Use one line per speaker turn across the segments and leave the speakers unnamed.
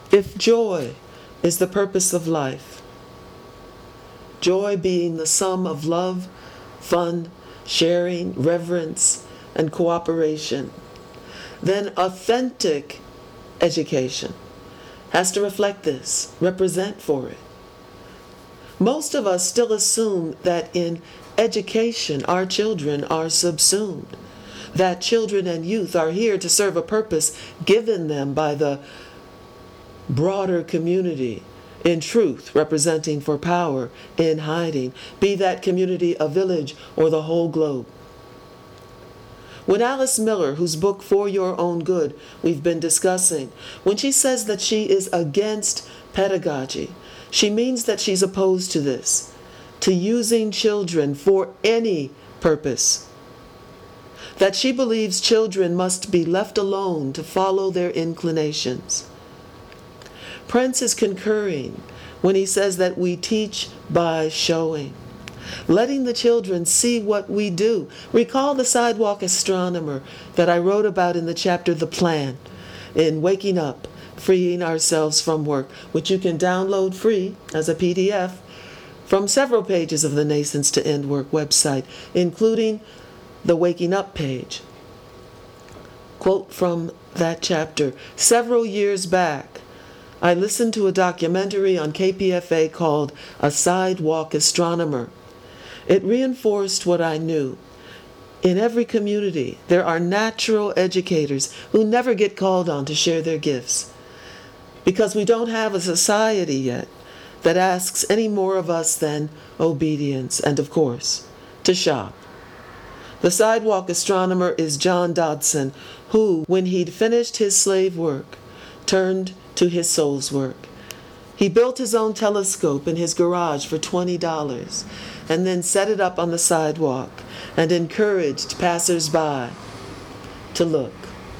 If joy is the purpose of life, joy being the sum of love, fun, sharing, reverence, and cooperation, then authentic education has to reflect this, represent for it. Most of us still assume that in education our children are subsumed, that children and youth are here to serve a purpose given them by the broader community, in truth representing for power in hiding, be that community a village or the whole globe. When Alice Miller, whose book For Your Own Good we've been discussing, when she says that she is against pedagogy, she means that she's opposed to this, to using children for any purpose. That she believes children must be left alone to follow their inclinations. Prince is concurring when he says that we teach by showing, letting the children see what we do. Recall the sidewalk astronomer that I wrote about in the chapter The Plan, in Waking Up, Freeing Ourselves from Work, which you can download free as a PDF from several pages of the Nascence to End Work website, including the Waking Up page. Quote from that chapter: several years back, I listened to a documentary on KPFA called A Sidewalk Astronomer. It reinforced what I knew. In every community, there are natural educators who never get called on to share their gifts, because we don't have a society yet that asks any more of us than obedience and, of course, to shop. The sidewalk astronomer is John Dodson, who, when he'd finished his slave work, turned to his soul's work. He built his own telescope in his garage for $20 and then set it up on the sidewalk and encouraged passers-by to look.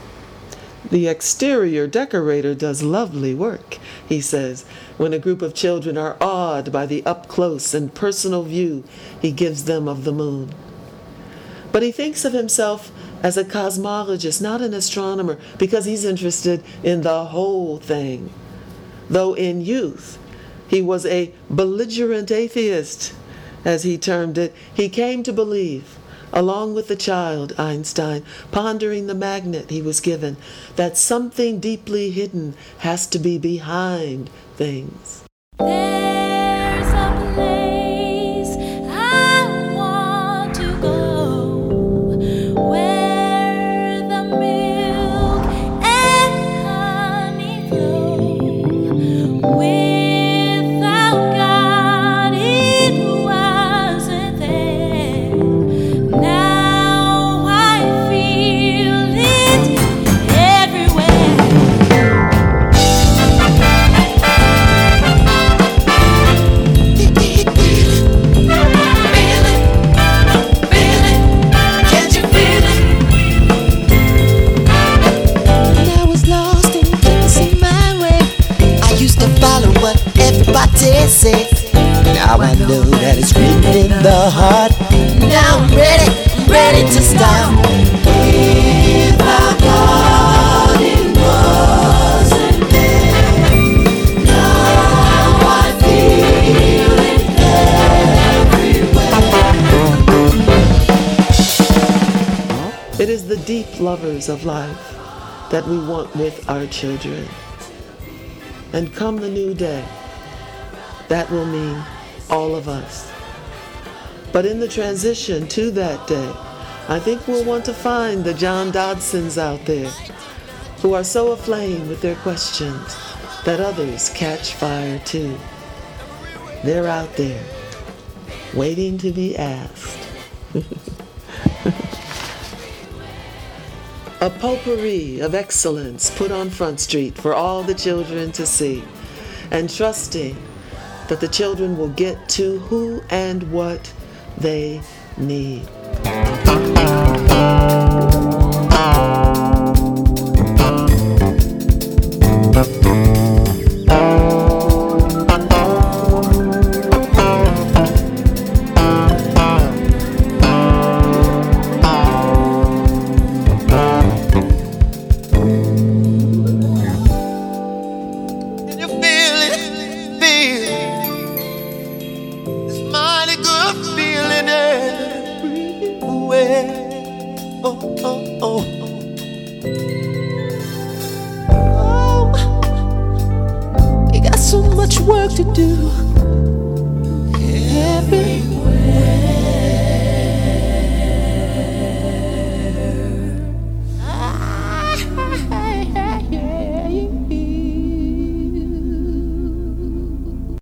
The exterior decorator does lovely work, he says, when a group of children are awed by the up-close and personal view he gives them of the moon. But he thinks of himself as a cosmologist, not an astronomer, because he's interested in the whole thing. Though in youth, he was a belligerent atheist, as he termed it. He came to believe, along with the child Einstein, pondering the magnet he was given, that something deeply hidden has to be behind things.
There's a place I want to go, where the milk and honey flow. Without God, it wasn't there. Now I feel it everywhere. Can't you feel it?
When I was lost and couldn't see my way, I used to follow what everybody said. Now I know that it's written in the heart. Now I'm ready to start. Without God, it wasn't there. Now I feel it everywhere.
It is the deep lovers of life that we want with our children. And come the new day, that will mean all of us. But in the transition to that day, I think we'll want to find the John Dodsons out there who are so aflame with their questions that others catch fire too. They're out there, waiting to be asked. A potpourri of excellence put on Front Street for all the children to see, and trusting that the children will get to who and what they need.
Oh, oh, oh, oh. We got so much work to do every